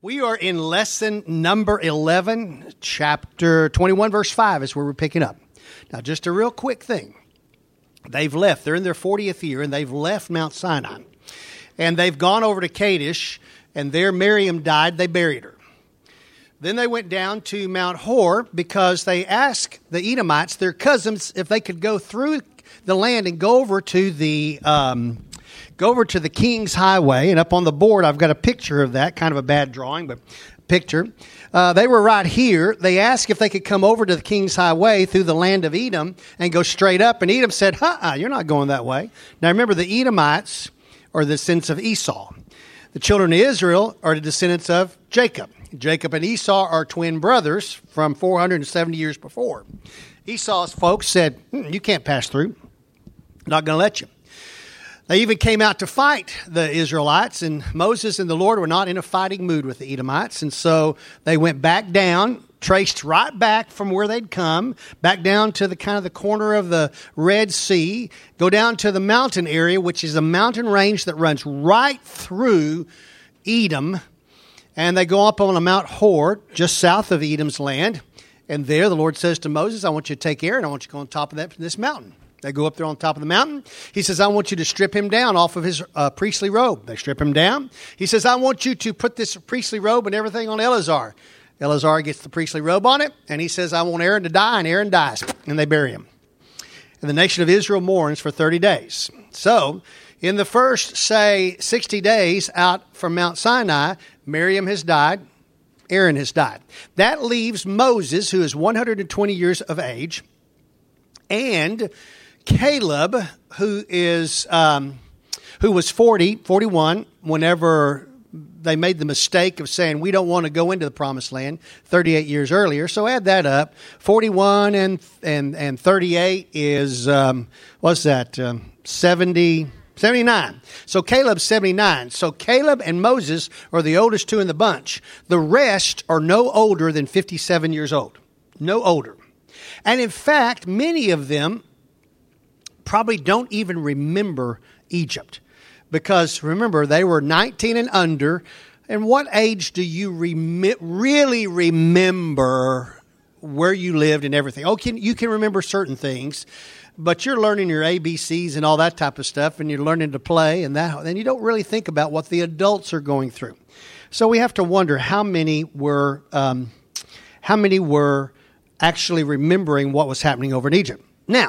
We are in lesson number 11, chapter 21, verse 5 is where we're picking up. Now, just a real quick thing. They've left. They're in their 40th year, and they've left Mount Sinai. And they've gone over to Kadesh, and there Miriam died. They buried her. Then they went down to Mount Hor because they asked the Edomites, their cousins, if they could go through the land and go over to the King's Highway. And up on the board, I've got a picture of that, kind of a bad drawing, but picture. They were right here. They asked if they could come over to the King's Highway through the land of Edom and go straight up. And Edom said, you're not going that way. Now remember, the Edomites are the descendants of Esau. The children of Israel are the descendants of Jacob. Jacob and Esau are twin brothers from 470 years before. Esau's folks said, you can't pass through. Not going to let you. They even came out to fight the Israelites, and Moses and the Lord were not in a fighting mood with the Edomites, and so they went back down, traced right back from where they'd come, back down to the kind of the corner of the Red Sea, go down to the mountain area, which is a mountain range that runs right through Edom, and they go up on a Mount Hor, just south of Edom's land, and there the Lord says to Moses, I want you to take Aaron, I want you to go on top of this mountain. They go up there on top of the mountain. He says, I want you to strip him down off of his priestly robe. They strip him down. He says, I want you to put this priestly robe and everything on Eleazar. Eleazar gets the priestly robe on it, and he says, I want Aaron to die, and Aaron dies. And they bury him. And the nation of Israel mourns for 30 days. So, in the first, 60 days out from Mount Sinai, Miriam has died, Aaron has died. That leaves Moses, who is 120 years of age, and Caleb, who was 41, whenever they made the mistake of saying, we don't want to go into the promised land 38 years earlier. So add that up. 41 and 38 is, 79. So Caleb's 79. So Caleb and Moses are the oldest two in the bunch. The rest are no older than 57 years old. No older. And in fact, many of them probably don't even remember Egypt. Because remember, they were 19 and under. And what age do you really remember where you lived and everything? You can remember certain things, but you're learning your ABCs and all that type of stuff, and you're learning to play, and you don't really think about what the adults are going through. So we have to wonder how many were actually remembering what was happening over in Egypt. Now,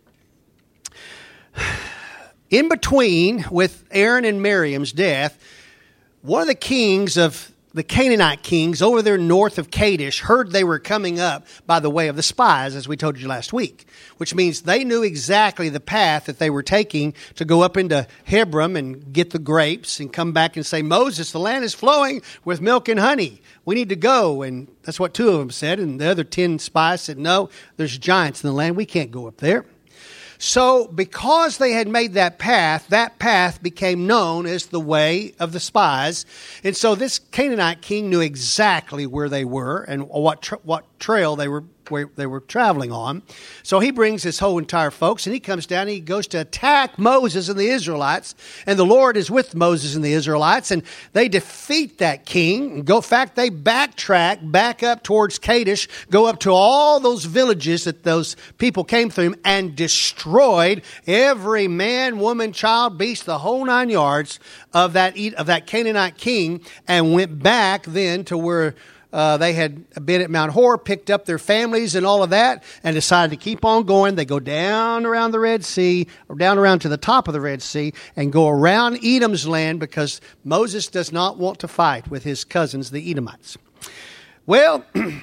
in between with Aaron and Miriam's death, one of the kings of the Canaanite kings over there north of Kadesh heard they were coming up by the way of the spies, as we told you last week, which means they knew exactly the path that they were taking to go up into Hebron and get the grapes and come back and say, Moses, the land is flowing with milk and honey. We need to go. And that's what two of them said. And the other 10 spies said, no, there's giants in the land. We can't go up there. So because they had made that path became known as the way of the spies. And so this Canaanite king knew exactly where they were and what trail they were traveling on. So he brings his whole entire folks, and he comes down and he goes to attack Moses and the Israelites. And the Lord is with Moses and the Israelites, and they defeat that king. In fact, they backtrack back up towards Kadesh, go up to all those villages that those people came through and destroyed every man, woman, child, beast, the whole 9 yards of that Canaanite king, and went back then to where they had been at Mount Hor, picked up their families and all of that, and decided to keep on going. They go down around the Red Sea, or down around to the top of the Red Sea, and go around Edom's land because Moses does not want to fight with his cousins, the Edomites. Well,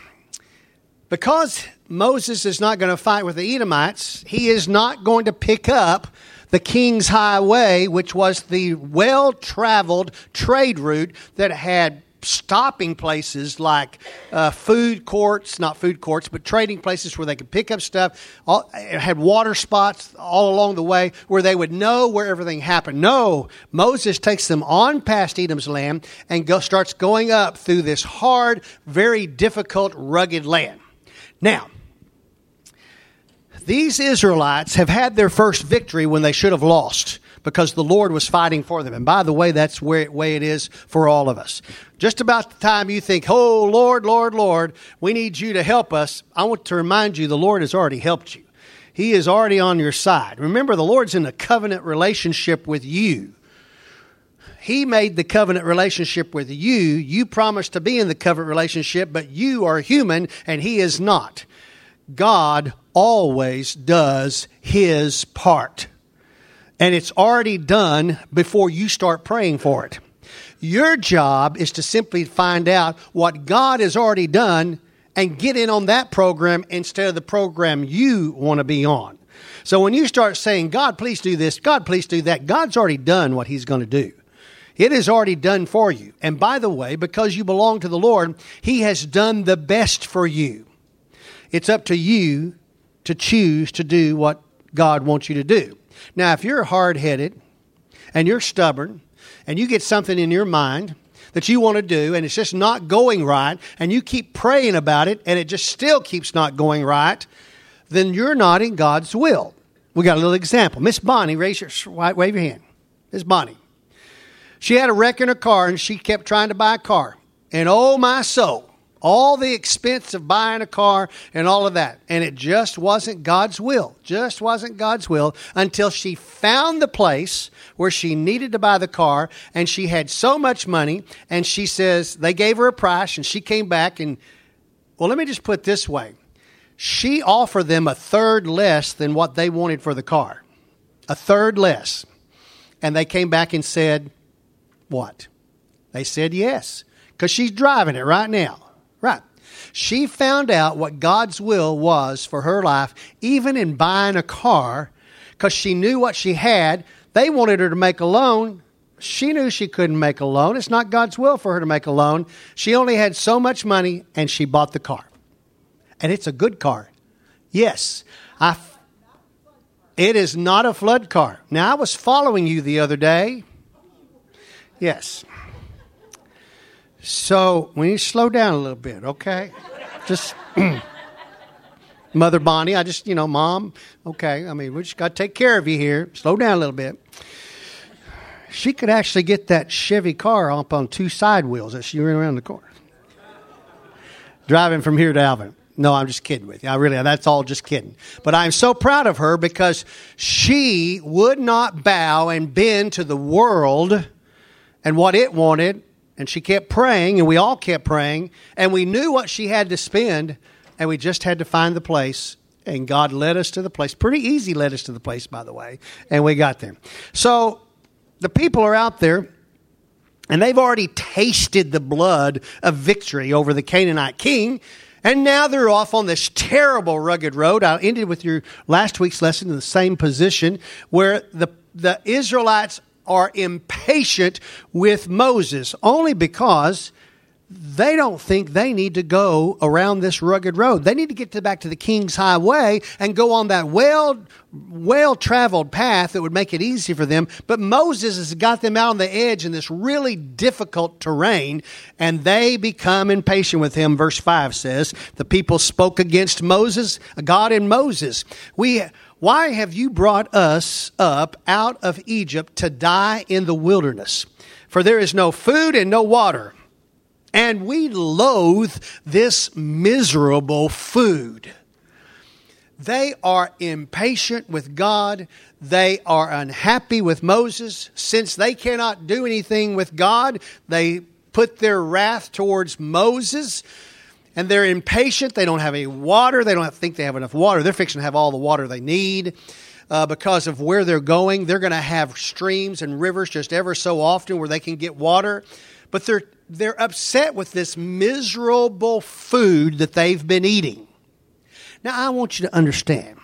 because Moses is not going to fight with the Edomites, he is not going to pick up the King's Highway, which was the well-traveled trade route that had stopping places like food courts, not food courts, but trading places where they could pick up stuff. It had water spots all along the way where they would know where everything happened. No, Moses takes them on past Edom's land and starts going up through this hard, very difficult, rugged land. Now, these Israelites have had their first victory when they should have lost. because the Lord was fighting for them. And by the way, that's the way it is for all of us. Just about the time you think, oh, Lord, Lord, Lord, we need you to help us, I want to remind you the Lord has already helped you. He is already on your side. Remember, the Lord's in a covenant relationship with you. He made the covenant relationship with you. You promised to be in the covenant relationship, but you are human and He is not. God always does His part. And it's already done before you start praying for it. Your job is to simply find out what God has already done and get in on that program instead of the program you want to be on. So when you start saying, God, please do this, God, please do that, God's already done what He's going to do. It is already done for you. And by the way, because you belong to the Lord, He has done the best for you. It's up to you to choose to do what God wants you to do. Now, if you're hard-headed and you're stubborn and you get something in your mind that you want to do and it's just not going right and you keep praying about it and it just still keeps not going right, then you're not in God's will. We got a little example. Miss Bonnie, wave your hand. Miss Bonnie. She had a wreck in her car and she kept trying to buy a car. And oh my soul, all the expense of buying a car and all of that. And it just wasn't God's will. Just wasn't God's will until she found the place where she needed to buy the car and she had so much money. And she says, they gave her a price and she came back and, well, let me just put it this way. She offered them a third less than what they wanted for the car. A third less. And they came back and said, what? They said yes, because she's driving it right now. Right. She found out what God's will was for her life, even in buying a car, because she knew what she had. They wanted her to make a loan. She knew she couldn't make a loan. It's not God's will for her to make a loan. She only had so much money, and she bought the car. And it's a good car. Yes. It is not a flood car. Now, I was following you the other day. Yes. So we need to slow down a little bit, okay? Just, Mother Bonnie, Mom, okay. I mean, we just got to take care of you here. Slow down a little bit. She could actually get that Chevy car up on two side wheels as she ran around the corner. Driving from here to Alvin. No, I'm just kidding with you. That's all just kidding. But I'm so proud of her because she would not bow and bend to the world and what it wanted. And she kept praying, and we all kept praying, and we knew what she had to spend, and we just had to find the place, and God led us to the place. Pretty easy led us to the place, by the way, and we got there. So the people are out there, and they've already tasted the blood of victory over the Canaanite king, and now they're off on this terrible rugged road. I ended with your last week's lesson in the same position, where the Israelites are impatient with Moses only because they don't think they need to go around this rugged road. They need to get back to the King's Highway and go on that well-traveled path that would make it easy for them. But Moses has got them out on the edge in this really difficult terrain, and they become impatient with him. Verse 5 says, the people spoke against Moses, God and Moses. Why have you brought us up out of Egypt to die in the wilderness? For there is no food and no water, and we loathe this miserable food. They are impatient with God. They are unhappy with Moses. Since they cannot do anything with God, they put their wrath towards Moses. And they're impatient. They don't have any water. They don't think they have enough water. They're fixing to have all the water they need because of where they're going. They're going to have streams and rivers just ever so often where they can get water. But they're upset with this miserable food that they've been eating. Now, I want you to understand.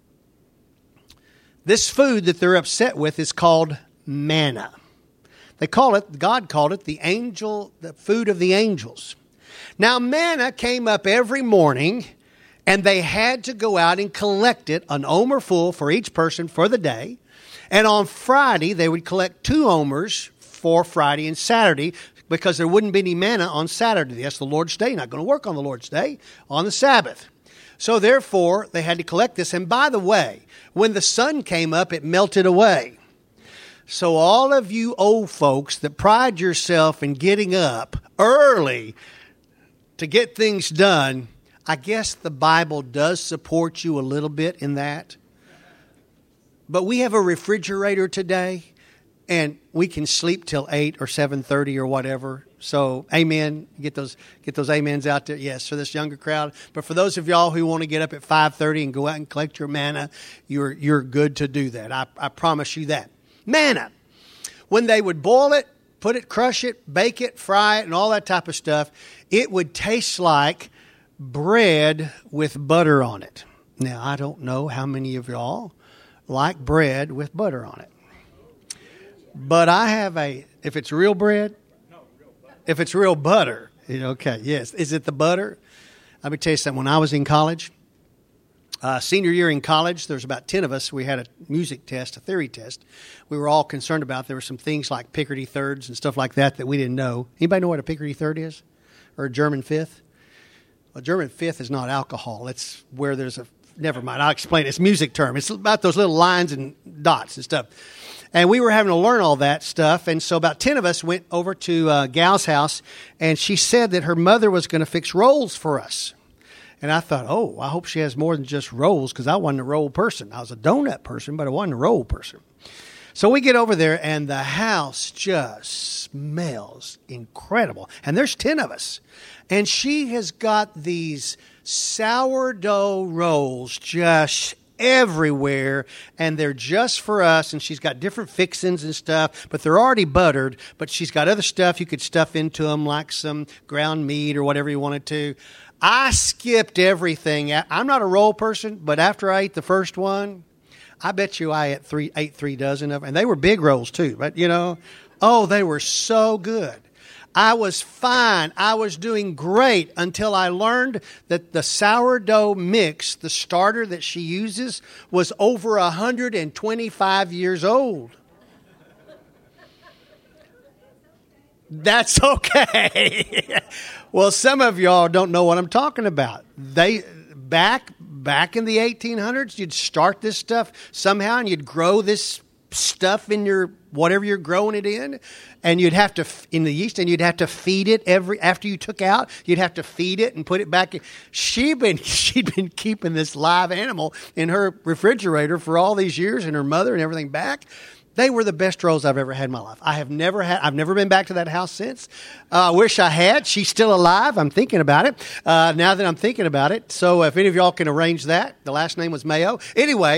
This food that they're upset with is called manna. God called it the food of the angels. Now, manna came up every morning, and they had to go out and collect it, an omer full for each person for the day. And on Friday, they would collect 2 omers for Friday and Saturday because there wouldn't be any manna on Saturday. That's the Lord's Day. Not going to work on the Lord's Day, on the Sabbath. So therefore, they had to collect this. And by the way, when the sun came up, it melted away. So all of you old folks that pride yourself in getting up early to get things done, I guess the Bible does support you a little bit in that. But we have a refrigerator today, and we can sleep till 8 or 7:30 or whatever. So, amen. Get those amens out there. Yes, for this younger crowd. But for those of y'all who want to get up at 5:30 and go out and collect your manna, you're good to do that. I promise you that. Manna. When they would boil it, put it, crush it, bake it, fry it, and all that type of stuff, it would taste like bread with butter on it. Now, I don't know how many of y'all like bread with butter on it. But I have if it's real bread, if it's real butter, okay, yes. Is it the butter? Let me tell you something. When I was in college, senior year in college, there was about 10 of us. We had a music test, a theory test. We were all concerned about. There were some things like Picardy thirds and stuff like that we didn't know. Anybody know what a Picardy third is? Or a German fifth? A German fifth is not alcohol. It's where there's never mind, I'll explain it. It's a music term. It's about those little lines and dots and stuff. And we were having to learn all that stuff. And so about 10 of us went over to Gal's house, and she said that her mother was going to fix rolls for us. And I thought, I hope she has more than just rolls, because I wasn't a roll person. I was a donut person, but I wasn't a roll person. So we get over there, and the house just smells incredible. And there's 10 of us. And she has got these sourdough rolls just everywhere, and they're just for us, and she's got different fixings and stuff, but they're already buttered, but she's got other stuff you could stuff into them, like some ground meat or whatever you wanted to. I skipped everything. I'm not a roll person, but after I ate the first one, I bet you I ate 3 dozen of them, and they were big rolls too, but they were so good. I was fine. I was doing great until I learned that the sourdough mix, the starter that she uses, was over 125 years old. That's okay. Well, some of y'all don't know what I'm talking about. Back in the 1800s, you'd start this stuff somehow, and you'd grow this stuff in your whatever you're growing it in, and you'd have to in the yeast, and you'd have to feed it after you took out. You'd have to feed it and put it back in. She'd been keeping this live animal in her refrigerator for all these years, and her mother and everything back. They were the best rolls I've ever had in my life. I've never been back to that house since. I wish I had. She's still alive. I'm thinking about it. Now that I'm thinking about it. So if any of y'all can arrange that. The last name was Mayo. Anyway,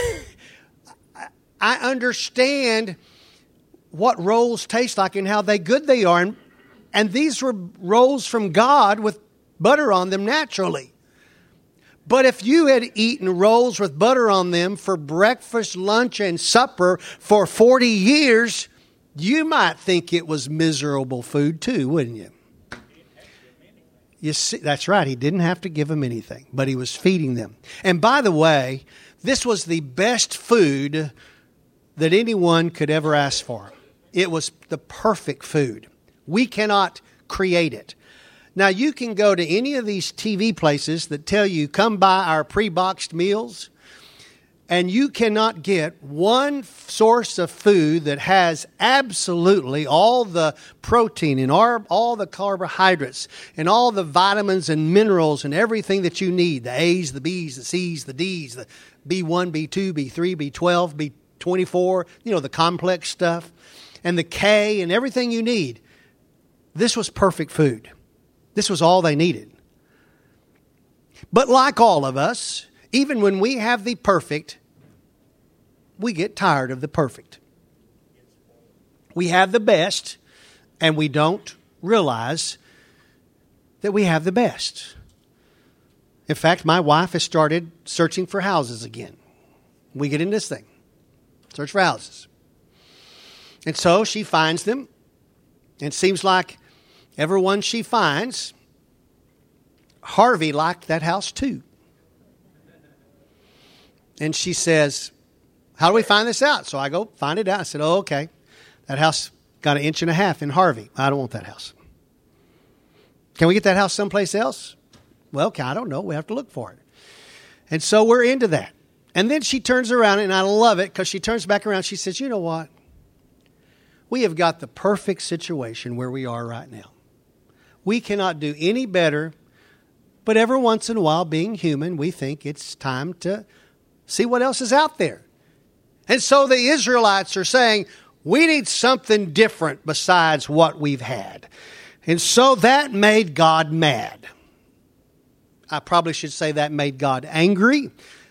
I understand what rolls taste like and how good they are. And these were rolls from God with butter on them naturally. But if you had eaten rolls with butter on them for breakfast, lunch, and supper for 40 years, you might think it was miserable food too, wouldn't you? You see, that's right. He didn't have to give them anything, but he was feeding them. And by the way, this was the best food that anyone could ever ask for. It was the perfect food. We cannot create it. Now, you can go to any of these TV places that tell you, come buy our pre-boxed meals, and you cannot get one source of food that has absolutely all the protein and all the carbohydrates and all the vitamins and minerals and everything that you need, the A's, the B's, the C's, the D's, the B1, B2, B3, B12, B24, the complex stuff, and the K and everything you need. This was perfect food. This was all they needed. But like all of us, even when we have the perfect, we get tired of the perfect. We have the best, and we don't realize that we have the best. In fact, my wife has started searching for houses again. We get in this thing. Search for houses. And so she finds them. And it seems like everyone she finds, Harvey liked that house too. And she says, how do we find this out? So I go find it out. I said, okay. That house got 1.5 inches in Harvey. I don't want that house. Can we get that house someplace else? Well, I don't know. We have to look for it. And so we're into that. And then she turns around, and I love it because she turns back around. She says, you know what? We have got the perfect situation where we are right now. We cannot do any better, but every once in a while, being human, we think it's time to see what else is out there. And so the Israelites are saying, we need something different besides what we've had. And so that made God mad. I probably should say that made God angry,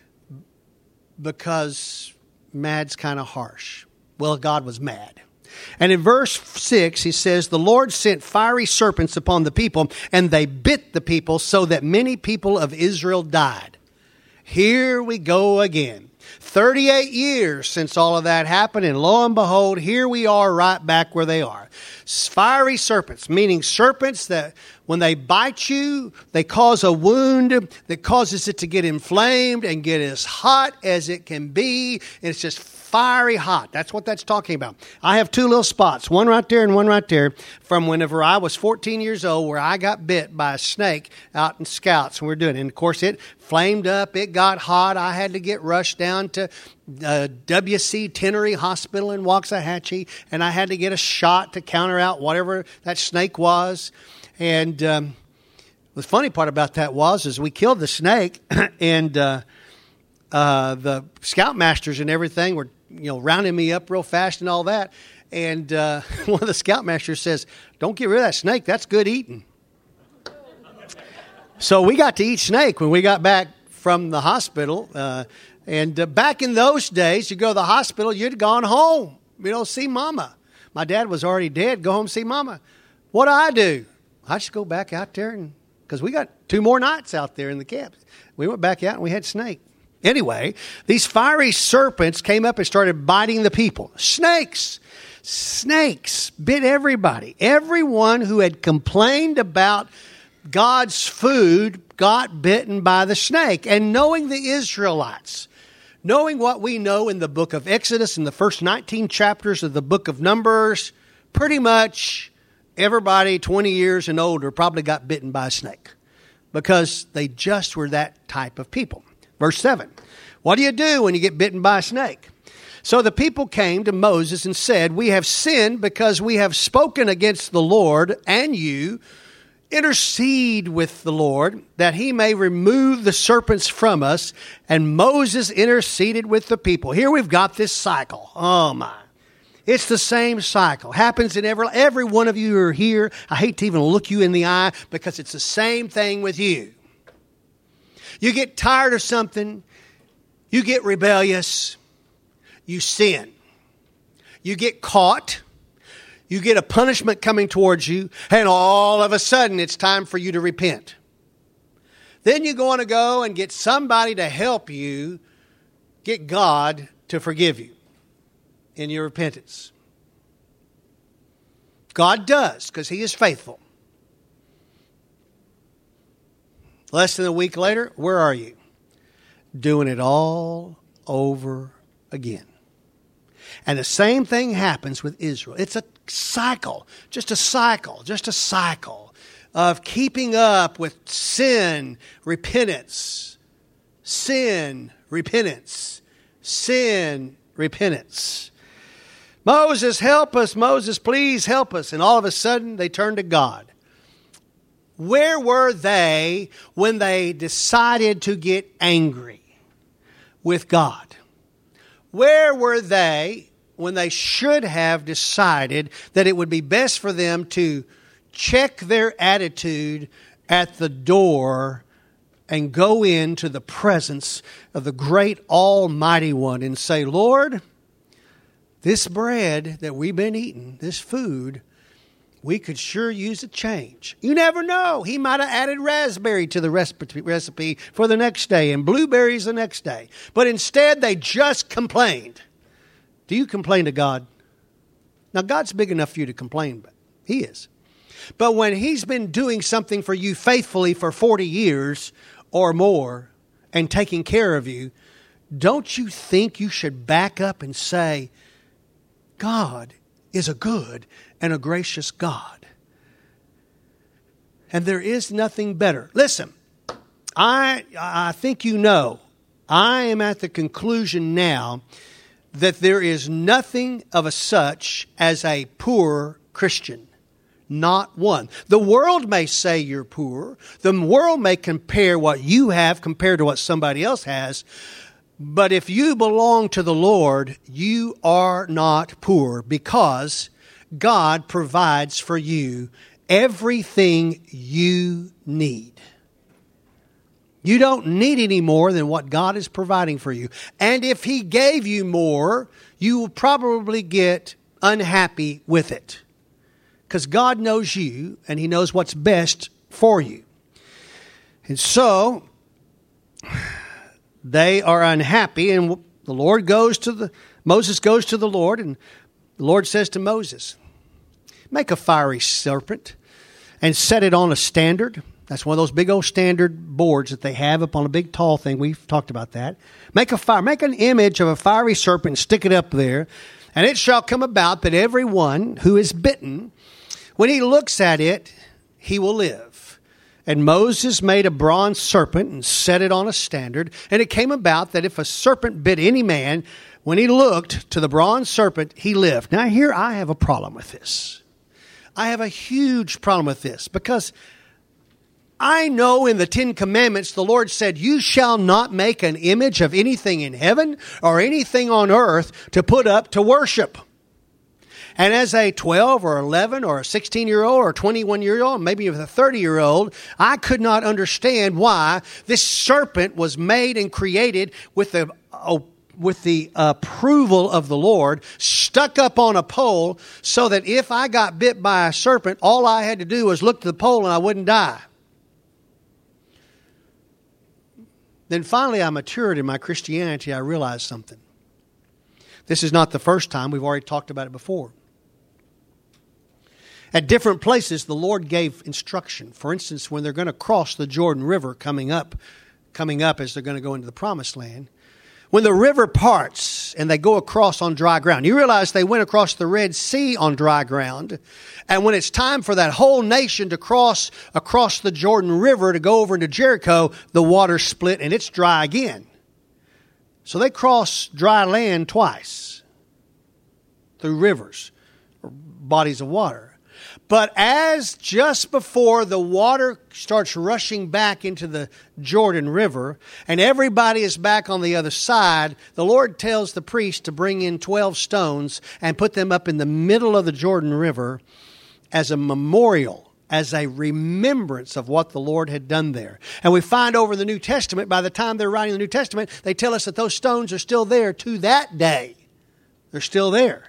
because mad's kind of harsh. Well, God was mad. And in verse 6, he says, the Lord sent fiery serpents upon the people, and they bit the people, so that many people of Israel died. Here we go again. 38 years since all of that happened, and lo and behold, here we are right back where they are. Fiery serpents, meaning serpents that when they bite you, they cause a wound that causes it to get inflamed and get as hot as it can be. And it's just fiery hot. That's what that's talking about. I have two little spots, one right there and one right there, from whenever I was 14 years old, where I got bit by a snake out in Scouts. And we were doing it. And of course, it flamed up. It got hot. I had to get rushed down to W.C. Tenery Hospital in Waxahachie, and I had to get a shot to counter out whatever that snake was. And the funny part about that is we killed the snake, and the scoutmasters and everything were, rounding me up real fast and all that. And one of the scoutmasters says, "Don't get rid of that snake. That's good eating." So we got to eat snake when we got back from the hospital. And back in those days, you go to the hospital, you'd gone home, see Mama. My dad was already dead. Go home, see Mama. What do? I just go back out there, because we got 2 more nights out there in the camp. We went back out and we had snake. Anyway, these fiery serpents came up and started biting the people. Snakes bit everybody. Everyone who had complained about God's food got bitten by the snake. And knowing the Israelites, knowing what we know in the book of Exodus, in the first 19 chapters of the book of Numbers, pretty much everybody 20 years and older probably got bitten by a snake, because they just were that type of people. Verse 7, what do you do when you get bitten by a snake? So the people came to Moses and said, "We have sinned because we have spoken against the Lord and you. Intercede with the Lord that he may remove the serpents from us." And Moses interceded with the people. Here we've got this cycle. Oh my. It's the same cycle. Happens in every one of you who are here. I hate to even look you in the eye, because it's the same thing with you. You get tired of something. You get rebellious. You sin. You get caught. You get a punishment coming towards you, and all of a sudden it's time for you to repent. Then you want to go and get somebody to help you get God to forgive you in your repentance. God does, because he is faithful. Less than a week later, where are you? Doing it all over again. And the same thing happens with Israel. It's a cycle, just a cycle of keeping up with sin, repentance, sin, repentance, sin, repentance. Moses, help us. Moses, please help us. And all of a sudden, they turn to God. Where were they when they decided to get angry with God? Where were they when they should have decided that it would be best for them to check their attitude at the door and go into the presence of the great Almighty One and say, "Lord, this bread that we've been eating, this food, we could sure use a change." You never know. He might have added raspberry to the recipe for the next day and blueberries the next day. But instead, they just complained. Do you complain to God? Now, God's big enough for you to complain, but he is. But when he's been doing something for you faithfully for 40 years or more and taking care of you, don't you think you should back up and say, God is a good and a gracious God, and there is nothing better. Listen, I think I am at the conclusion now that there is nothing of a such as a poor Christian. Not one. The world may say you're poor. The world may compare what you have compared to what somebody else has. But if you belong to the Lord, you are not poor, because God provides for you everything you need. You don't need any more than what God is providing for you. And if He gave you more, you will probably get unhappy with it. Because God knows you, and He knows what's best for you. And so, they are unhappy, and Moses goes to the Lord, and the Lord says to Moses, make a fiery serpent and set it on a standard. That's one of those big old standard boards that they have up on a big tall thing. We've talked about that. Make an image of a fiery serpent and stick it up there. And it shall come about that everyone who is bitten, when he looks at it, he will live. And Moses made a bronze serpent and set it on a standard. And it came about that if a serpent bit any man, when he looked to the bronze serpent, he lived. Now here I have a problem with this. I have a huge problem with this, because I know in the Ten Commandments, the Lord said, you shall not make an image of anything in heaven or anything on earth to put up to worship. And as a 12 or 11 or a 16-year-old or a 21-year-old, maybe even a 30-year-old, I could not understand why this serpent was made and created with the approval of the Lord, stuck up on a pole, so that if I got bit by a serpent, all I had to do was look to the pole and I wouldn't die. Then finally I matured in my Christianity. I realized something. This is not the first time. We've already talked about it before. At different places, the Lord gave instruction. For instance, when they're going to cross the Jordan River coming up as they're going to go into the Promised Land, when the river parts and they go across on dry ground, you realize they went across the Red Sea on dry ground. And when it's time for that whole nation to cross across the Jordan River to go over into Jericho, the water split and it's dry again. So they cross dry land twice through rivers or bodies of water. But as just before the water starts rushing back into the Jordan River and everybody is back on the other side, the Lord tells the priest to bring in 12 stones and put them up in the middle of the Jordan River as a memorial, as a remembrance of what the Lord had done there. And we find over in the New Testament, by the time they're writing the New Testament, they tell us that those stones are still there to that day. They're still there.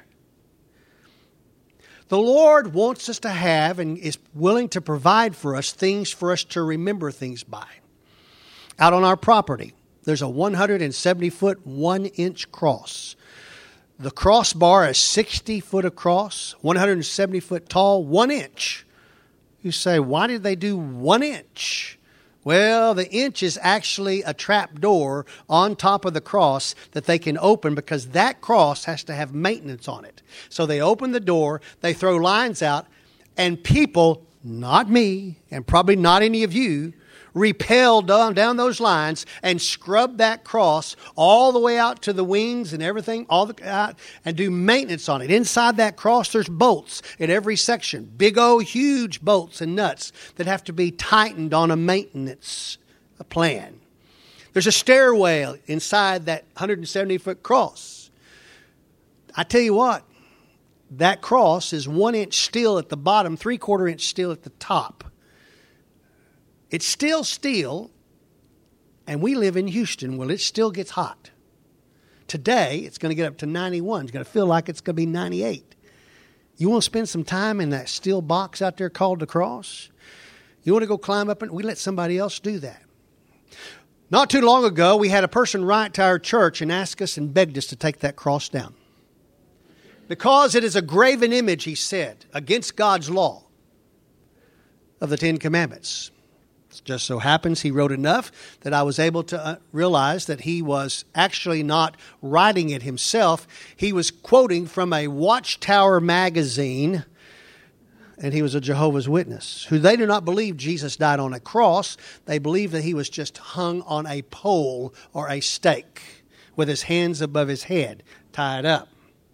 The Lord wants us to have and is willing to provide for us things for us to remember things by. Out on our property, there's a 170-foot, 1-inch cross. The crossbar is 60 foot across, 170 foot tall, 1 inch. You say, why did they do 1 inch? Well, the inch is actually a trap door on top of the cross that they can open, because that cross has to have maintenance on it. So they open the door, they throw lines out, and people, not me, and probably not any of you, rappel down those lines and scrub that cross all the way out to the wings and everything, and do maintenance on it. Inside that cross, there's bolts in every section. Big old huge bolts and nuts that have to be tightened on a maintenance plan. There's a stairway inside that 170-foot cross. I tell you what, that cross is 1 inch steel at the bottom, 3/4 inch steel at the top. It's still steel, and we live in Houston. Well, it still gets hot. Today, it's going to get up to 91. It's going to feel like it's going to be 98. You want to spend some time in that steel box out there called the cross? You want to go climb up, and we let somebody else do that. Not too long ago, we had a person write to our church and ask us and begged us to take that cross down. Because it is a graven image, he said, against God's law of the Ten Commandments. It just so happens he wrote enough that I was able to realize that he was actually not writing it himself. He was quoting from a Watchtower magazine, and he was a Jehovah's Witness, who they do not believe Jesus died on a cross. They believe that he was just hung on a pole or a stake with his hands above his head. tied up.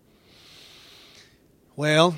Well,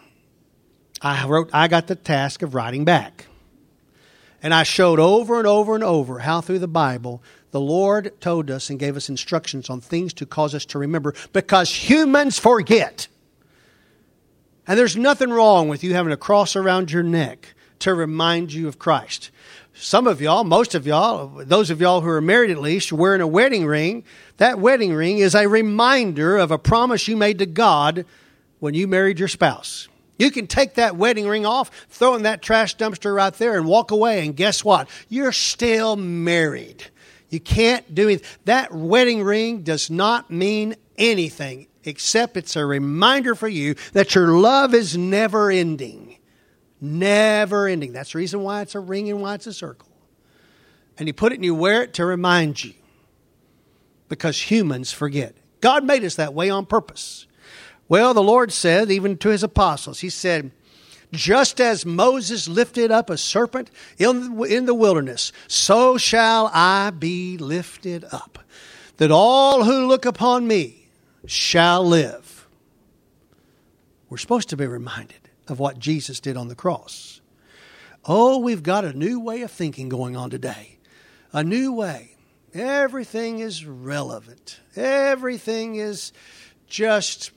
I got the task of writing back. And I showed over and over and over how through the Bible the Lord told us and gave us instructions on things to cause us to remember, because humans forget. And there's nothing wrong with you having a cross around your neck to remind you of Christ. Some of y'all, most of y'all, those of y'all who are married at least, you're wearing a wedding ring. That wedding ring is a reminder of a promise you made to God when you married your spouse. You can take that wedding ring off, throw it in that trash dumpster right there, and walk away. And guess what? You're still married. You can't do it. That wedding ring does not mean anything, except it's a reminder for you that your love is never ending. Never ending. That's the reason why it's a ring and why it's a circle. And you put it and you wear it to remind you. Because humans forget. God made us that way on purpose. Well, the Lord said, even to his apostles, he said, just as Moses lifted up a serpent in the wilderness, so shall I be lifted up, that all who look upon me shall live. We're supposed to be reminded of what Jesus did on the cross. Oh, we've got a new way of thinking going on today. A new way. Everything is relevant. Everything is just...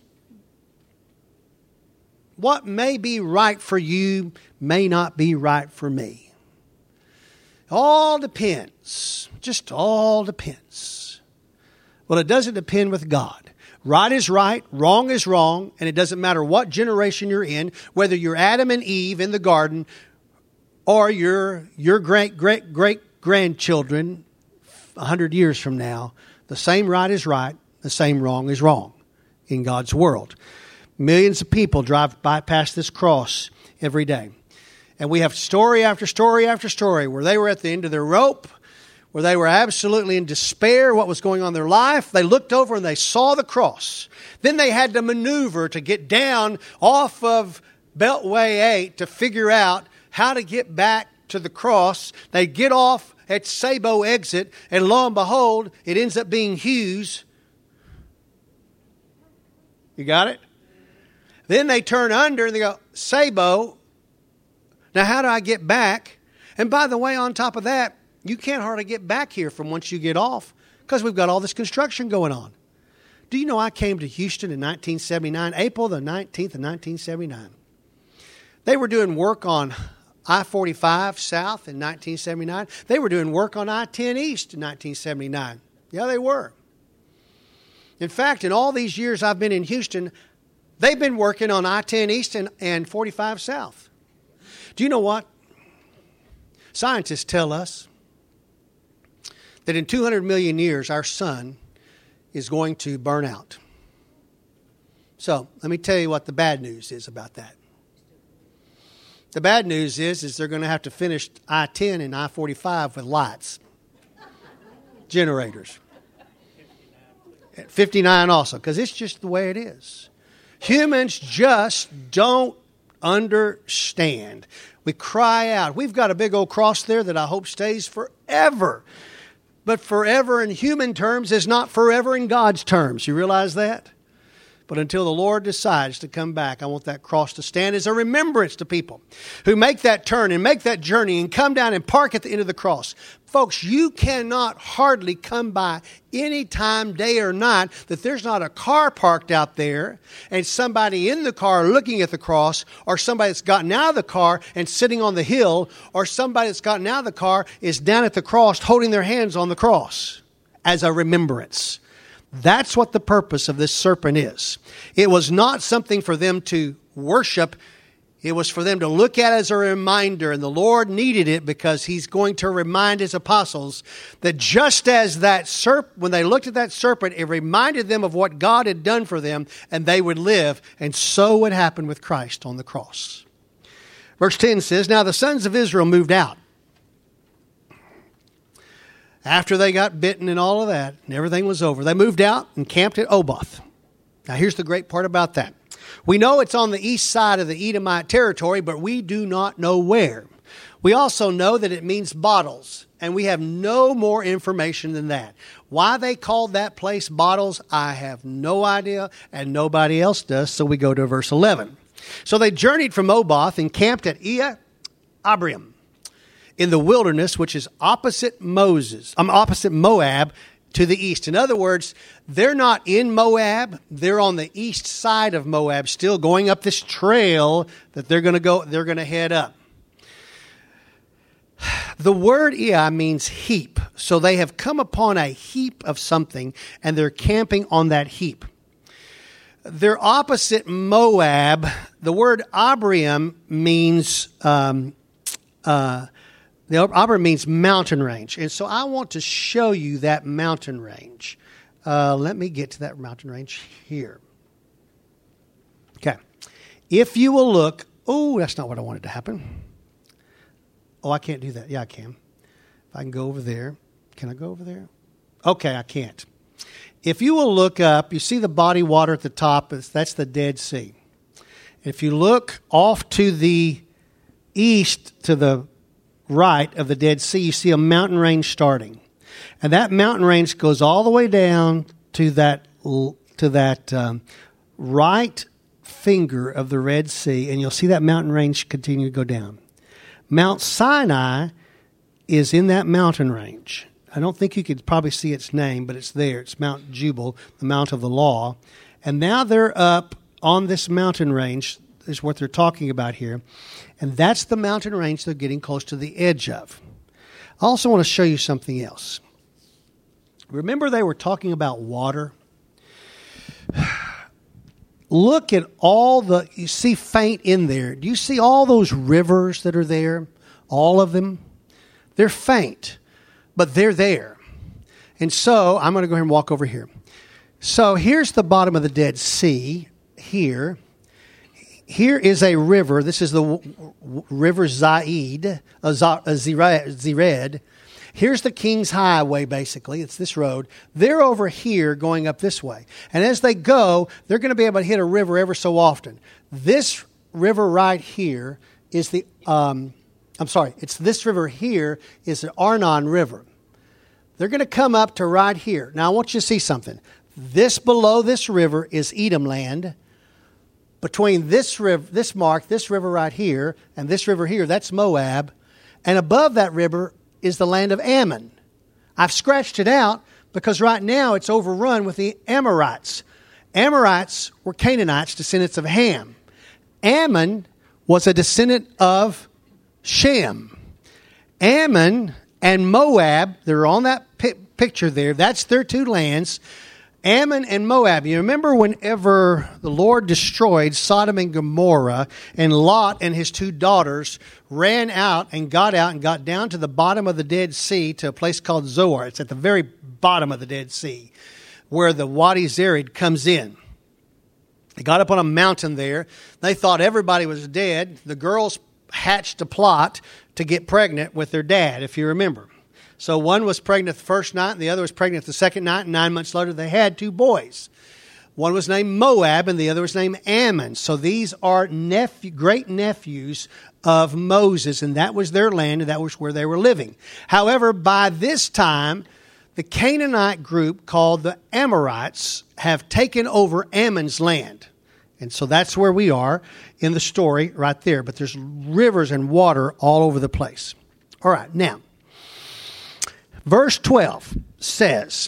what may be right for you may not be right for me. All depends. Just all depends. Well, it doesn't depend with God. Right is right, wrong is wrong, and it doesn't matter what generation you're in, whether you're Adam and Eve in the garden or your great-great-great-grandchildren 100 years from now. The same right is right, the same wrong is wrong in God's world. Millions of people drive by past this cross every day. And we have story after story after story where they were at the end of their rope, where they were absolutely in despair what was going on in their life. They looked over and they saw the cross. Then they had to maneuver to get down off of Beltway 8 to figure out how to get back to the cross. They get off at Sabo exit, and lo and behold, it ends up being Hughes. You got it? Then they turn under and they go, Sabo, now how do I get back? And by the way, on top of that, you can't hardly get back here from once you get off because we've got all this construction going on. Do you know I came to Houston in 1979, April the 19th of 1979. They were doing work on I-45 South in 1979. They were doing work on I-10 East in 1979. Yeah, they were. In fact, in all these years I've been in Houston, they've been working on I-10 East and 45 South. Do you know what? Scientists tell us that in 200 million years, our sun is going to burn out. So, let me tell you what the bad news is about that. The bad news is they're going to have to finish I-10 and I-45 with lights. Generators. 59 also, because it's just the way it is. Humans just don't understand. We cry out. We've got a big old cross there that I hope stays forever. But forever in human terms is not forever in God's terms. You realize that? But until the Lord decides to come back, I want that cross to stand as a remembrance to people who make that turn and make that journey and come down and park at the end of the cross. Folks, you cannot hardly come by any time, day or night, that there's not a car parked out there and somebody in the car looking at the cross, or somebody that's gotten out of the car and sitting on the hill, or somebody that's gotten out of the car is down at the cross holding their hands on the cross as a remembrance. That's what the purpose of this serpent is. It was not something for them to worship. It was for them to look at as a reminder. And the Lord needed it because He's going to remind His apostles that just as that serpent, when they looked at that serpent, it reminded them of what God had done for them, and they would live. And so would happen with Christ on the cross. Verse 10 says, now the sons of Israel moved out. After they got bitten and all of that, and everything was over, they moved out and camped at Oboth. Now here's the great part about that. We know it's on the east side of the Edomite territory, but we do not know where. We also know that it means bottles, and we have no more information than that. Why they called that place bottles, I have no idea, and nobody else does, so we go to verse 11. So they journeyed from Oboth and camped at Abrium in the wilderness, which is opposite Moab to the east. In other words, they're not in Moab. They're on the east side of Moab, still going up this trail that they're going to head up. The word means heap. So they have come upon a heap of something, and they're camping on that heap. They're opposite Moab. The word Abrium means Abrium means mountain range. And so I want to show you that mountain range. Let me get to that mountain range here. Okay. If you will look, that's not what I wanted to happen. I can't do that. Yeah, I can. If I can go over there. Can I go over there? Okay, I can't. If you will look up, you see the body water at the top. That's the Dead Sea. If you look off to the east, to the right of the Dead Sea, you see a mountain range starting. And that mountain range goes all the way down to that right finger of the Red Sea, and you'll see that mountain range continue to go down. Mount Sinai is in that mountain range. I don't think you could probably see its name, but it's there. It's Mount Jubal, the Mount of the Law. And now they're up on this mountain range, is what they're talking about here. And that's the mountain range they're getting close to the edge of. I also want to show you something else. Remember they were talking about water? Look at you see faint in there. Do you see all those rivers that are there? All of them? They're faint, but they're there. And so I'm going to go ahead and walk over here. So here's the bottom of the Dead Sea here. Here is a river. This is the river Zered. Here's the King's Highway, basically. It's this road. They're over here going up this way. And as they go, they're going to be able to hit a river ever so often. This river right here is it's this river here is the Arnon River. They're going to come up to right here. Now, I want you to see something. Below this river is Edom land. Between this river right here, and this river here, that's Moab. And above that river is the land of Ammon. I've scratched it out because right now it's overrun with the Amorites. Amorites were Canaanites, descendants of Ham. Ammon was a descendant of Shem. Ammon and Moab, they're on that picture there. That's their two lands. Ammon and Moab. You remember whenever the Lord destroyed Sodom and Gomorrah, and Lot and his two daughters ran out and got down to the bottom of the Dead Sea to a place called Zoar. It's at the very bottom of the Dead Sea where the Wadi Zered comes in. They got up on a mountain there. They thought everybody was dead. The girls hatched a plot to get pregnant with their dad, if you remember. So one was pregnant the first night, and the other was pregnant the second night, and 9 months later they had two boys. One was named Moab, and the other was named Ammon. So these are great-nephews of Moses, and that was their land, and that was where they were living. However, by this time, the Canaanite group called the Amorites have taken over Ammon's land. And so that's where we are in the story right there. But there's rivers and water all over the place. All right, now, verse 12 says,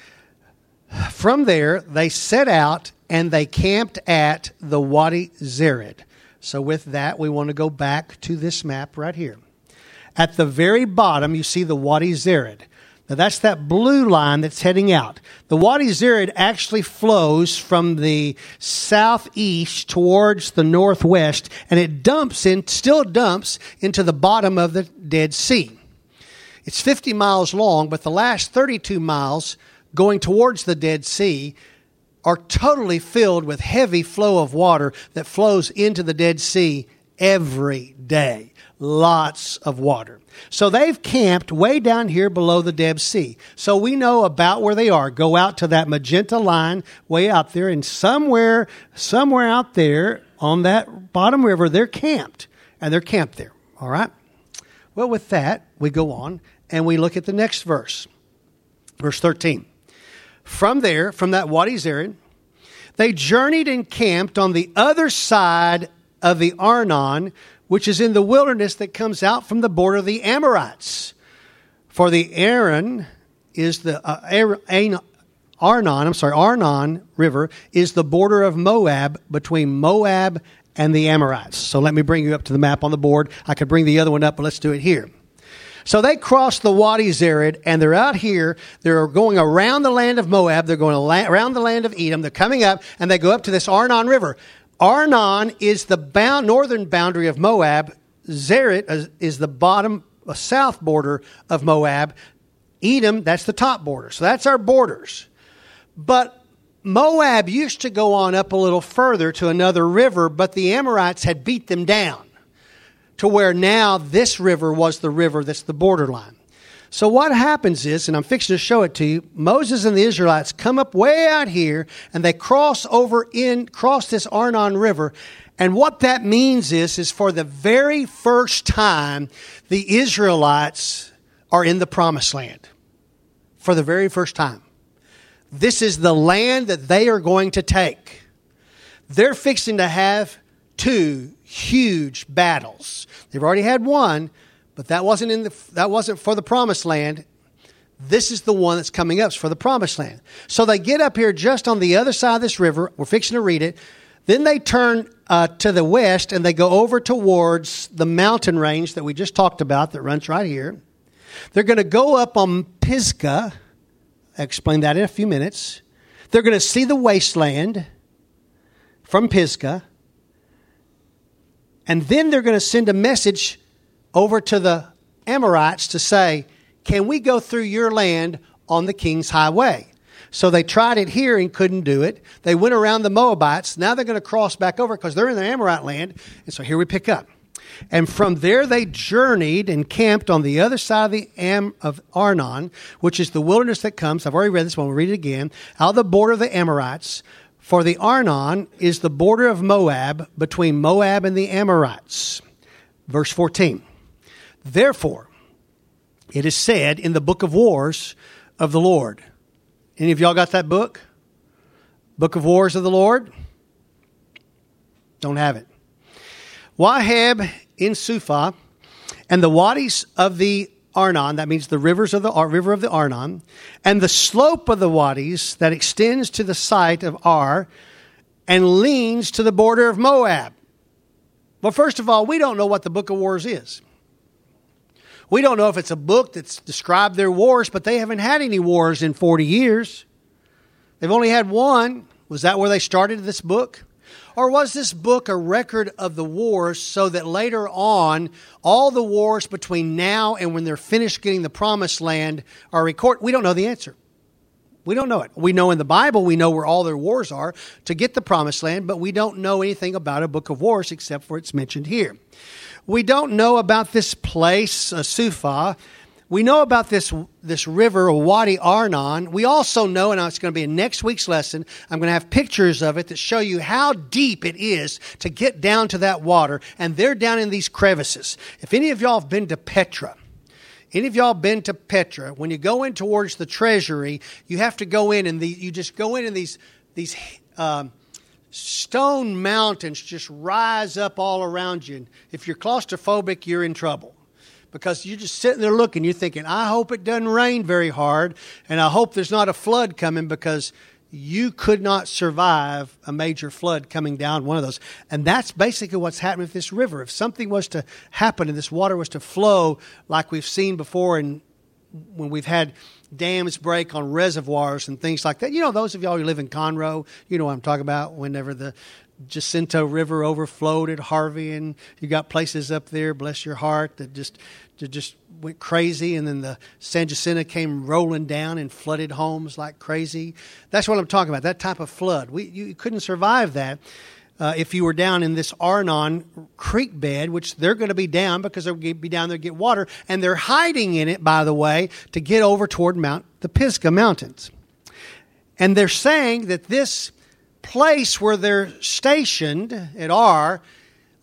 from there they set out and they camped at the Wadi Zered. So with that, we want to go back to this map right here. At the very bottom, you see the Wadi Zered. Now that's that blue line that's heading out. The Wadi Zered actually flows from the southeast towards the northwest, and it still dumps into the bottom of the Dead Sea. It's 50 miles long, but the last 32 miles going towards the Dead Sea are totally filled with heavy flow of water that flows into the Dead Sea every day. Lots of water. So they've camped way down here below the Dead Sea. So we know about where they are. Go out to that magenta line way out there, and somewhere out there on that bottom river, they're camped. And they're camped there. All right? Well, with that, we go on and we look at the next verse. Verse 13. From there, from that Wadi Zered, they journeyed and camped on the other side of the Arnon, which is in the wilderness that comes out from the border of the Amorites. For the Arnon River is the border of Moab between Moab and the Amorites. So let me bring you up to the map on the board. I could bring the other one up, but let's do it here. So they crossed the Wadi Zered, and they're out here. They're going around the land of Moab. They're going around the land of Edom. They're coming up, and they go up to this Arnon River. Arnon is the northern boundary of Moab. Zered is the south border of Moab. Edom, that's the top border. So that's our borders. But Moab used to go on up a little further to another river, but the Amorites had beat them down to where now this river was the river that's the borderline. So what happens is, and I'm fixing to show it to you, Moses and the Israelites come up way out here and they cross this Arnon River. And what that means is for the very first time, the Israelites are in the promised land. For the very first time. This is the land that they are going to take. They're fixing to have 2 huge battles. They've already had one, but that wasn't for the promised land. This is the one that's coming up for the promised land. So they get up here just on the other side of this river. We're fixing to read it. Then they turn to the west and they go over towards the mountain range that we just talked about that runs right here. They're going to go up on Pisgah. I'll explain that in a few minutes. They're going to see the wasteland from Pisgah. And then they're going to send a message over to the Amorites to say, can we go through your land on the King's Highway? So they tried it here and couldn't do it. They went around the Moabites. Now they're going to cross back over because they're in the Amorite land. And so here we pick up. And from there they journeyed and camped on the other side of Arnon, which is the wilderness that comes. I've already read this one. We'll read it again. Out of the border of the Amorites. For the Arnon is the border of Moab between Moab and the Amorites. Verse 14. Therefore, it is said in the book of wars of the Lord. Any of y'all got that book? Book of Wars of the Lord? Don't have it. Waheb in Suphah and the wadis of the Arnon, that means the rivers of the river of the Arnon, and the slope of the wadis that extends to the site of Ar and leans to the border of Moab. Well, first of all, we don't know what the Book of Wars is. We don't know if it's a book that's described their wars, but they haven't had any wars in 40 years. They've only had one. Was that where they started this book? Or was this book a record of the wars so that later on, all the wars between now and when they're finished getting the promised land are recorded? We don't know the answer. We don't know it. We know in the Bible, we know where all their wars are to get the promised land, but we don't know anything about a book of wars except for it's mentioned here. We don't know about this place, Suphah. We know about this river, Wadi Arnon. We also know, and it's going to be in next week's lesson, I'm going to have pictures of it that show you how deep it is to get down to that water. And they're down in these crevices. If any of y'all have been to Petra, when you go in towards the treasury, you have to go in and you just go in and these stone mountains just rise up all around you. And if you're claustrophobic, you're in trouble. Because you're just sitting there looking, you're thinking, I hope it doesn't rain very hard, and I hope there's not a flood coming, because you could not survive a major flood coming down one of those. And that's basically what's happening with this river. If something was to happen and this water was to flow like we've seen before, and when we've had dams break on reservoirs and things like that. You know, those of y'all who live in Conroe, you know what I'm talking about, whenever the Jacinto River overflowed at Harvey, and you got places up there, bless your heart, that just went crazy, and then the San Jacinto came rolling down and flooded homes like crazy. That's what I'm talking about, that type of flood. You couldn't survive that if you were down in this Arnon creek bed, which they're going to be down because they'll be down there to get water, and they're hiding in it, by the way, to get over toward the Pisgah Mountains. And they're saying that this place where they're stationed at Ar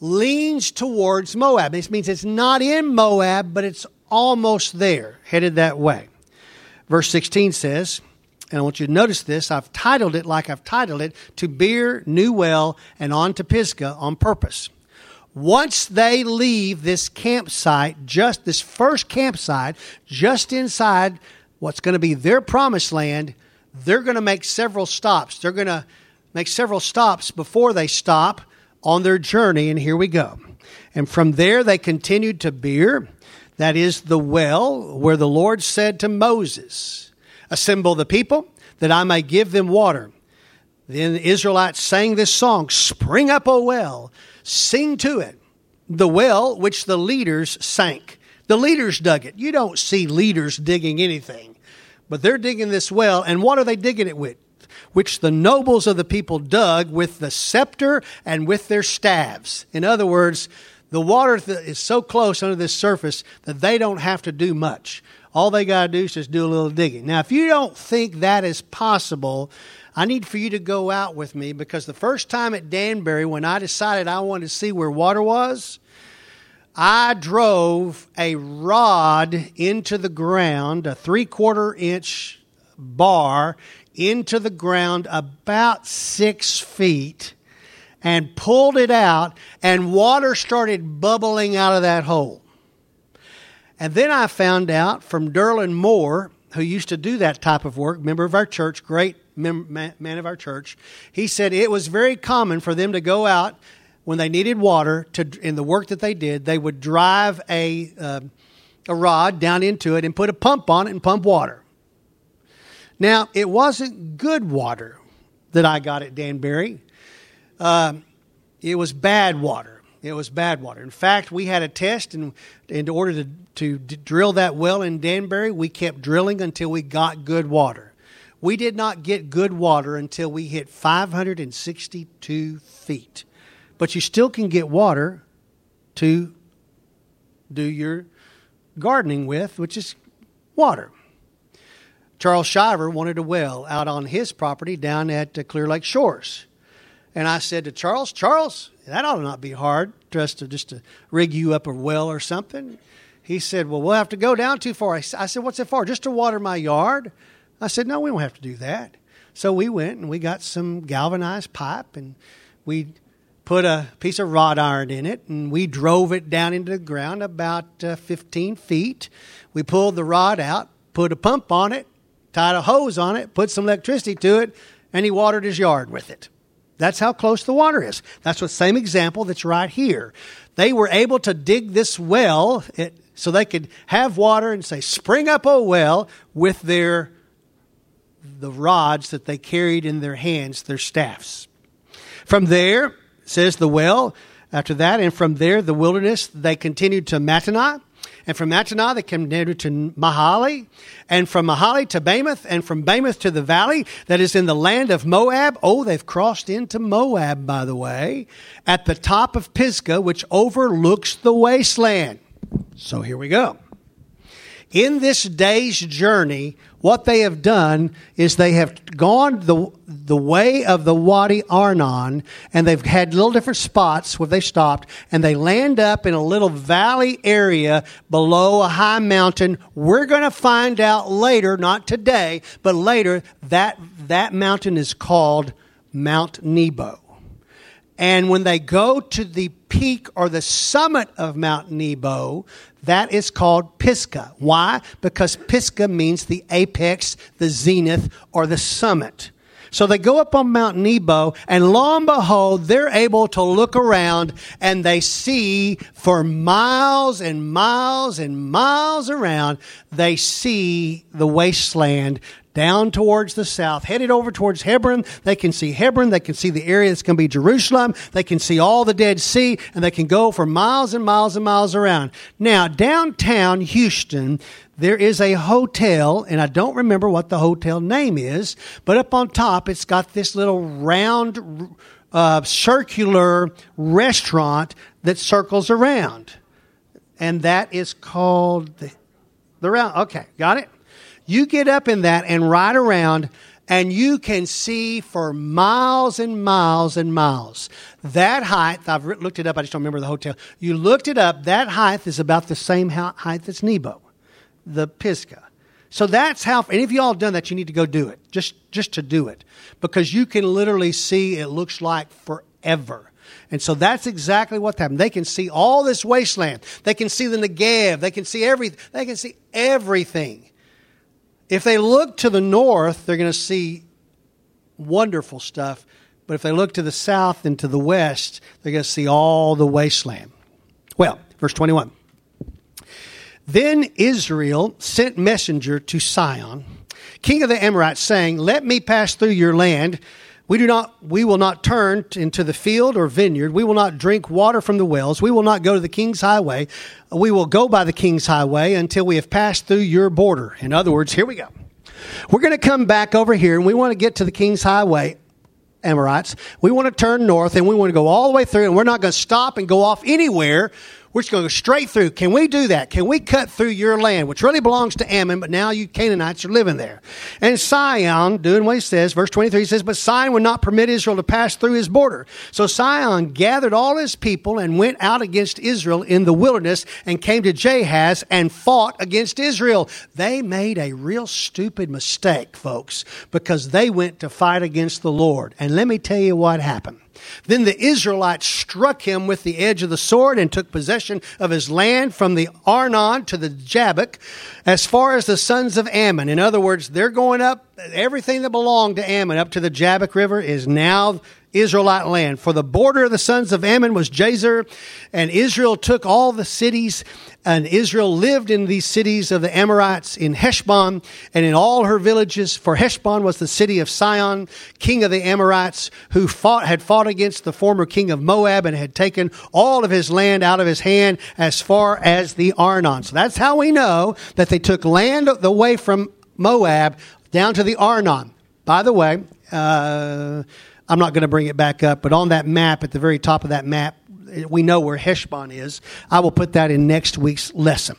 leans towards Moab. This means it's not in Moab, but it's almost there, headed that way. Verse 16 says, and I want you to notice this, I've titled it like I've titled it, To Beer, New Well, and on to Pisgah on purpose. Once they leave this campsite, just this first campsite, just inside what's going to be their promised land, they're going to make several stops. They're going to make several stops before they stop on their journey, and here we go. And from there they continued to Beer, that is the well, where the Lord said to Moses, Assemble the people, that I may give them water. Then the Israelites sang this song, Spring up, O well, sing to it. The well which the leaders sank. The leaders dug it. You don't see leaders digging anything, but they're digging this well. And what are they digging it with? Which the nobles of the people dug with the scepter and with their staves. In other words, the water is so close under this surface that they don't have to do much. All they got to do is just do a little digging. Now, if you don't think that is possible, I need for you to go out with me, because the first time at Danbury, when I decided I wanted to see where water was, I drove a rod into the ground, a 3/4 inch bar into the ground about 6 feet, and pulled it out, and water started bubbling out of that hole. And then I found out from Derlin Moore, who used to do that type of work, member of our church, great man of our church. He said it was very common for them to go out when they needed water. In the work that they did, they would drive a rod down into it and put a pump on it and pump water. Now, it wasn't good water that I got at Danbury. It was bad water. It was bad water. In fact, we had a test, and in order to drill that well in Danbury, we kept drilling until we got good water. We did not get good water until we hit 562 feet. But you still can get water to do your gardening with, which is water. Charles Shiver wanted a well out on his property down at Clear Lake Shores. And I said to Charles, that ought to not be hard for us to just to rig you up a well or something. He said, well, we'll have to go down too far. I said, what's it for? Just to water my yard? I said, no, we don't have to do that. So we went and we got some galvanized pipe, and we put a piece of wrought iron in it, and we drove it down into the ground about 15 feet. We pulled the rod out, put a pump on it, tied a hose on it, put some electricity to it, and he watered his yard with it. That's how close the water is. That's the same example that's right here. They were able to dig this well so they could have water and say, spring up, O well, with the rods that they carried in their hands, their staffs. From there, says the well, after that, and from there, the wilderness, they continued to Mattanah. And from Mattanah, they continued to Mahali, and from Mahali to Bamoth, and from Bamoth to the valley that is in the land of Moab. Oh, they've crossed into Moab, by the way, at the top of Pisgah, which overlooks the wasteland. So here we go. In this day's journey, what they have done is they have gone the way of the Wadi Arnon, and they've had little different spots where they stopped, and they land up in a little valley area below a high mountain. We're going to find out later, not today, but later, that mountain is called Mount Nebo. And when they go to the peak or the summit of Mount Nebo, that is called Pisgah. Why? Because Pisgah means the apex, the zenith, or the summit. So they go up on Mount Nebo, and lo and behold, they're able to look around, and they see for miles and miles and miles around, they see the wasteland down towards the south, headed over towards Hebron. They can see Hebron. They can see the area that's going to be Jerusalem. They can see all the Dead Sea, and they can go for miles and miles and miles around. Now, downtown Houston, there is a hotel, and I don't remember what the hotel name is, but up on top, it's got this little round, circular restaurant that circles around. And that is called the round. Okay, got it? You get up in that and ride around, And you can see for miles and miles and miles. That height, I've looked it up, I just don't remember the hotel. You looked it up, that height is about the same height as Nebo, the Pisgah. So that's how, and if you all done that, you need to go do it, just to do it. Because you can literally see it looks like forever. And so that's exactly what happened. They can see all this wasteland. They can see the Negev. They can see everything. They can see everything. If they look to the north, they're going to see wonderful stuff. But if they look to the south and to the west, they're going to see all the wasteland. Well, verse 21. Then Israel sent messenger to Sihon, king of the Amorites, saying, "Let me pass through your land. We will not turn into the field or vineyard. We will not drink water from the wells. We will not go to the king's highway. We will go by the king's highway until we have passed through your border." In other words, here we go. We're going to come back over here and we want to get to the king's highway, Amorites. We want to turn north and we want to go all the way through, and we're not going to stop and go off anywhere. We're just going to go straight through. Can we do that? Can we cut through your land, which really belongs to Ammon, but now you Canaanites are living there? And Sihon, doing what he says, verse 23 says, "But Sihon would not permit Israel to pass through his border. So Sihon gathered all his people and went out against Israel in the wilderness and came to Jahaz and fought against Israel." They made a real stupid mistake, folks, because they went to fight against the Lord. And let me tell you what happened. Then the Israelites struck him with the edge of the sword and took possession of his land from the Arnon to the Jabbok, as far as the sons of Ammon. In other words, they're going up. Everything that belonged to Ammon up to the Jabbok River is now Israelite land. For the border of the sons of Ammon was Jazer, and Israel took all the cities, and Israel lived in these cities of the Amorites in Heshbon and in all her villages. For Heshbon was the city of Sihon, king of the Amorites, who had fought against the former king of Moab and had taken all of his land out of his hand as far as the Arnon. So that's how we know that they took land away from Moab down to the Arnon. By the way, I'm not going to bring it back up, but on that map, at the very top of that map, we know where Heshbon is. I will put that in next week's lesson.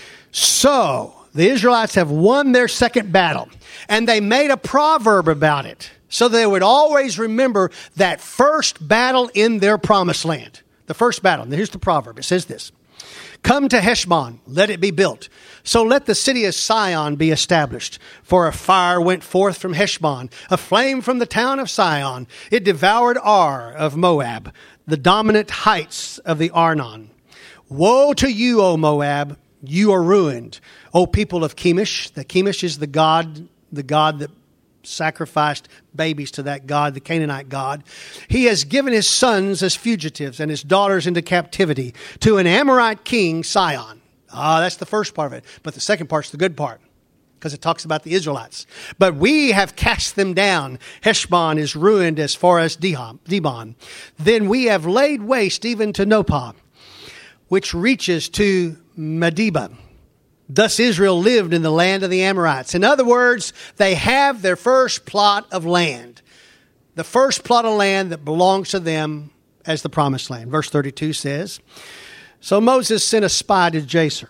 So, the Israelites have won their second battle, and they made a proverb about it, so they would always remember that first battle in their promised land. The first battle. Now, here's the proverb. It says this: "Come to Heshbon, let it be built. So let the city of Sihon be established. For a fire went forth from Heshbon, a flame from the town of Sihon. It devoured Ar of Moab, the dominant heights of the Arnon. Woe to you, O Moab! You are ruined. O people of Chemosh." The Chemosh is the god that sacrificed babies to that god, the Canaanite god. "He has given his sons as fugitives and his daughters into captivity to an Amorite king, Sihon." That's the first part of it. But the second part's the good part, because it talks about the Israelites. "But we have cast them down. Heshbon is ruined as far as Dibon. Then we have laid waste even to Nopah, which reaches to Medeba. Thus Israel lived in the land of the Amorites." In other words, they have their first plot of land. The first plot of land that belongs to them as the promised land. Verse 32 says, "So Moses sent a spy to Jazer,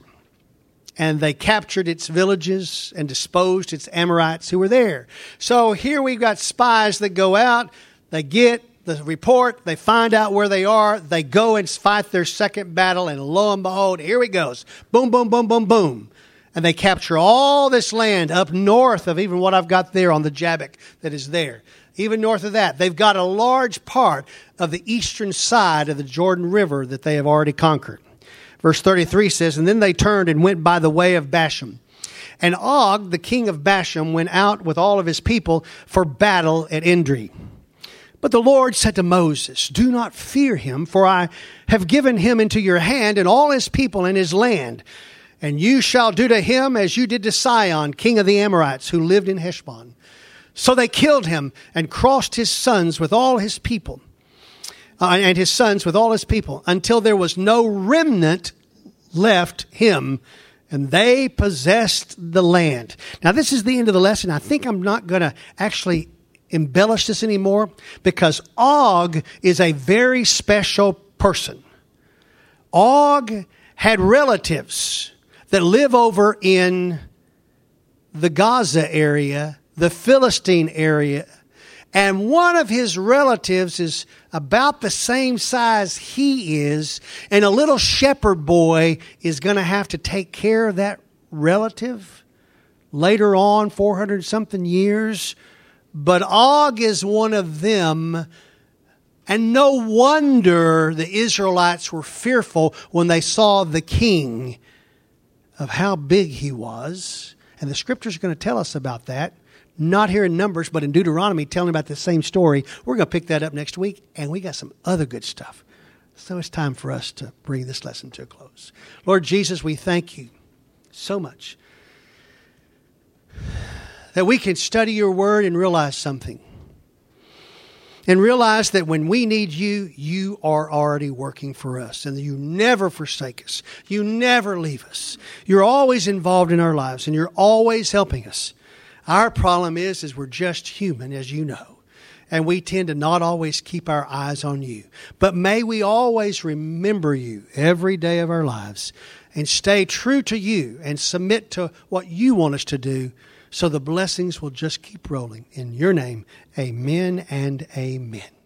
and they captured its villages and disposed its Amorites who were there." So here we've got spies that go out, they get the report, they find out where they are, they go and fight their second battle, and lo and behold, here it goes. Boom, boom, boom, boom, boom. And they capture all this land up north of even what I've got there on the Jabbok that is there. Even north of that, they've got a large part of the eastern side of the Jordan River that they have already conquered. Verse 33 says, "And then they turned and went by the way of Bashan. And Og, the king of Bashan, went out with all of his people for battle at Endri. But the Lord said to Moses, 'Do not fear him, for I have given him into your hand and all his people and his land. And you shall do to him as you did to Sihon, king of the Amorites, who lived in Heshbon.' So they killed him and crossed his sons with all his people, and his sons with all his people, until there was no remnant left him, and they possessed the land." Now, this is the end of the lesson. I think I'm not going to actually embellish this anymore, because Og is a very special person. Og had relatives that live over in the Gaza area the Philistine area. And one of his relatives is about the same size he is. And a little shepherd boy is going to have to take care of that relative later on, 400 something years. But Og is one of them. And no wonder the Israelites were fearful when they saw the king, of how big he was. And the scriptures are going to tell us about that. Not here in Numbers, but in Deuteronomy, telling about the same story. We're going to pick that up next week, and we got some other good stuff. So it's time for us to bring this lesson to a close. Lord Jesus, we thank you so much that we can study your word and realize something. And realize that when we need you, you are already working for us. And you never forsake us. You never leave us. You're always involved in our lives, and you're always helping us. Our problem is we're just human, as you know. And we tend to not always keep our eyes on you. But may we always remember you every day of our lives and stay true to you and submit to what you want us to do, so the blessings will just keep rolling. In your name, amen and amen.